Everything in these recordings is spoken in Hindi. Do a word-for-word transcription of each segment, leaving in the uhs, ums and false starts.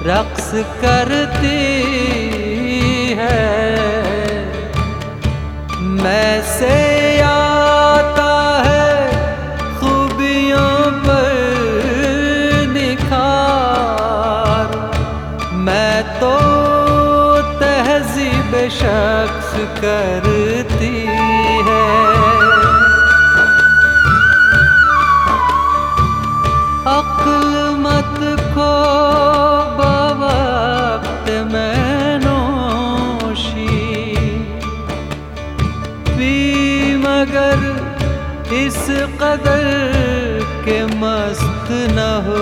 रक्स करती है। मैं से आता है खूबियों पर निखार, मैं तो तहज़ीब शख्स करती है। अक्ल मत खो बवक्त में नोशी, पी मगर इस कदर के मस्त न हो।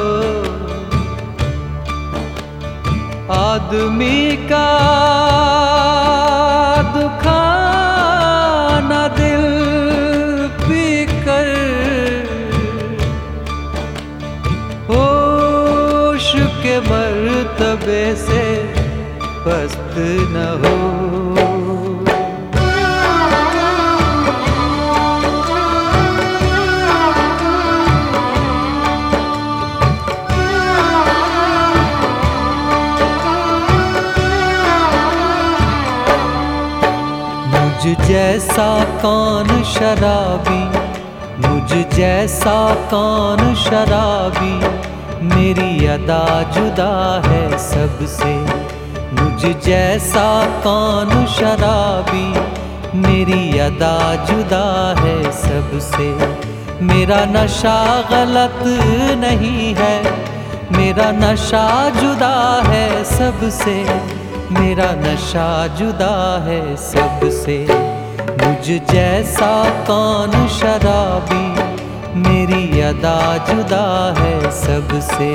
आदमी का दुखाना दिल पी कर, होश के मर्तबे से पस्त न हो। मुझ जैसा कौन शराबी, मुझ जैसा कौन शराबी, मेरी अदा जुदा है सबसे। मुझ जैसा कौन शराबी, मेरी अदा जुदा है सबसे। मेरा नशा गलत नहीं है, मेरा नशा जुदा है सबसे। मेरा नशा जुदा है सबसे। मुझ जैसा कौन शराबी, मेरी अदा जुदा है सबसे।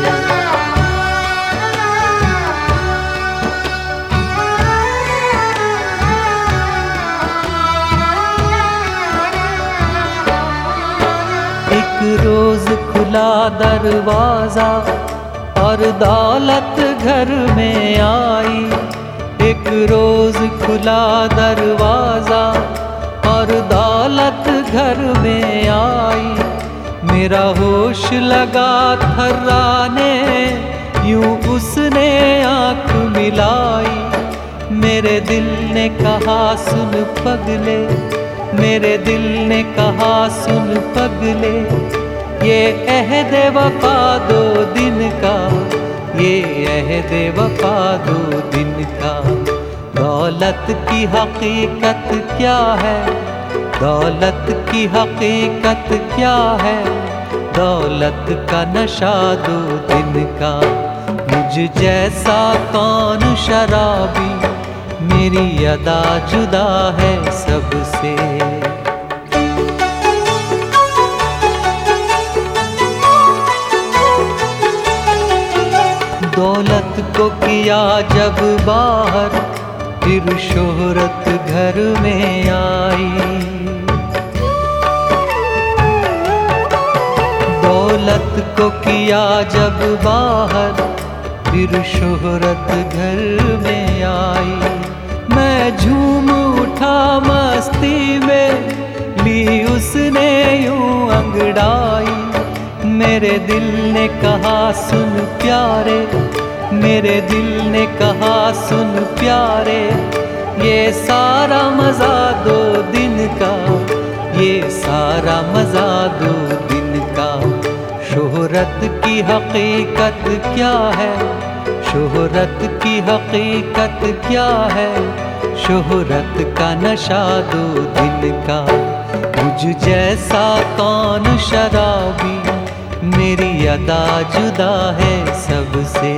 एक रोज खुला दरवाजा और दौलत घर में आई। एक रोज खुला दरवाजा और दौलत घर में आई। मेरा होश लगा थर्राने, यूं उसने आँख मिलाई। मेरे दिल ने कहा सुन पगले, मेरे दिल ने कहा सुन पगले, ये अहद वफा दो दिन का, ये अहद वफा दो दिन का। दौलत की हकीकत क्या है, दौलत की हकीकत क्या है, दौलत का नशा दो दिन का। मुझ जैसा कौन शराबी, मेरी अदा जुदा है सबसे। दौलत को किया जब बाहर, फिर शोहरत घर में आई। दौलत को किया जब बाहर, फिर शोहरत घर में आई। मैं झूम उठा मस्ती में, ली उसने यूं अंगड़ाई। मेरे दिल ने कहा सुन प्यारे, मेरे दिल ने कहा सुन प्यारे, ये सारा मज़ा दो दिन का, ये सारा मज़ा दो दिन का। शोहरत की हकीकत क्या है, शोहरत की हकीकत क्या है, शोहरत का नशा दो दिन का। मुझ जैसा कौन शराबी, मेरी अदा जुदा है सबसे।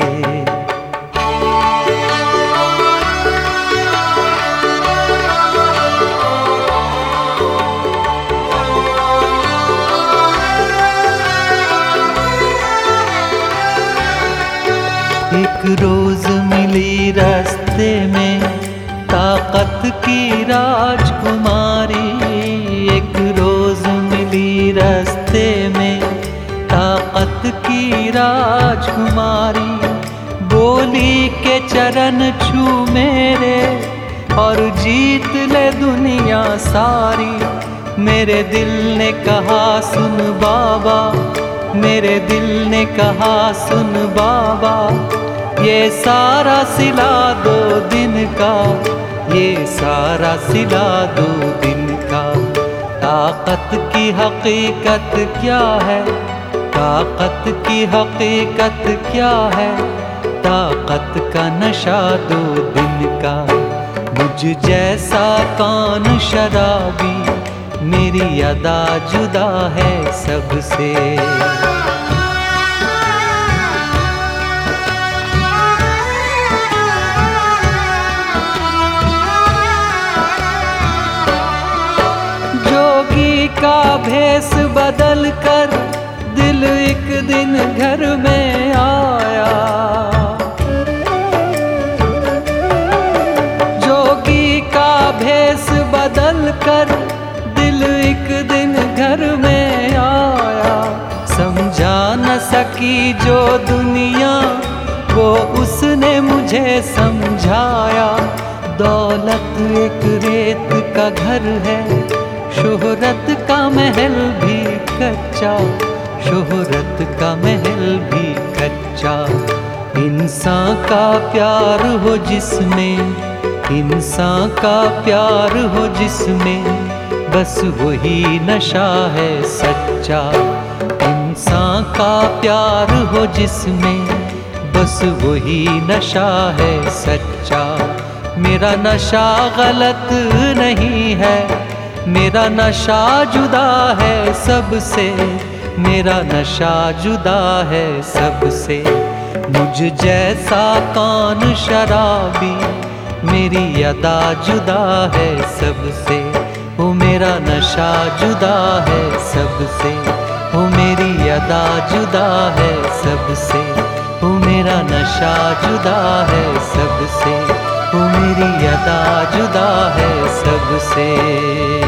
एक रोज मिली रास्ते में ताकत की राजकुमारी। एक रोज मिली रास्ते में ताकत की राजकुमारी। बोली के चरण छू मेरे और जीत ले दुनिया सारी। मेरे दिल ने कहा सुन बाबा, मेरे दिल ने कहा सुन बाबा, ये सारा सिला दो दिन का, ये सारा सिला दो दिन का। ताकत की हकीकत क्या है, ताकत की हकीकत क्या है, ताकत का नशा दो दिन का। मुझ जैसा कौन शराबी, मेरी अदा जुदा है सबसे। जोगी का भेष बदल कर दिल एक दिन घर में आया, जोगी का भेष बदल कर दिल एक दिन घर में आया। समझा न सकी जो दुनिया वो उसने मुझे समझाया। दौलत एक रेत का घर है, शोहरत का महल भी कच्चा, शोहरत का महल भी कच्चा। इंसान का प्यार हो जिसमें, इंसान का प्यार हो जिसमें, बस वही नशा है सच्चा। इंसान का प्यार हो जिसमें, बस वही नशा है सच्चा। मेरा नशा गलत नहीं है, मेरा नशा जुदा है सबसे, मेरा नशा जुदा है सबसे। मुझ जैसा कौन शराबी, मेरी अदा जुदा है सबसे। ओ मेरा नशा जुदा है सबसे, ओ मेरी अदा जुदा है सबसे। ओ मेरा नशा जुदा है सबसे, ओ मेरी अदा जुदा है सबसे।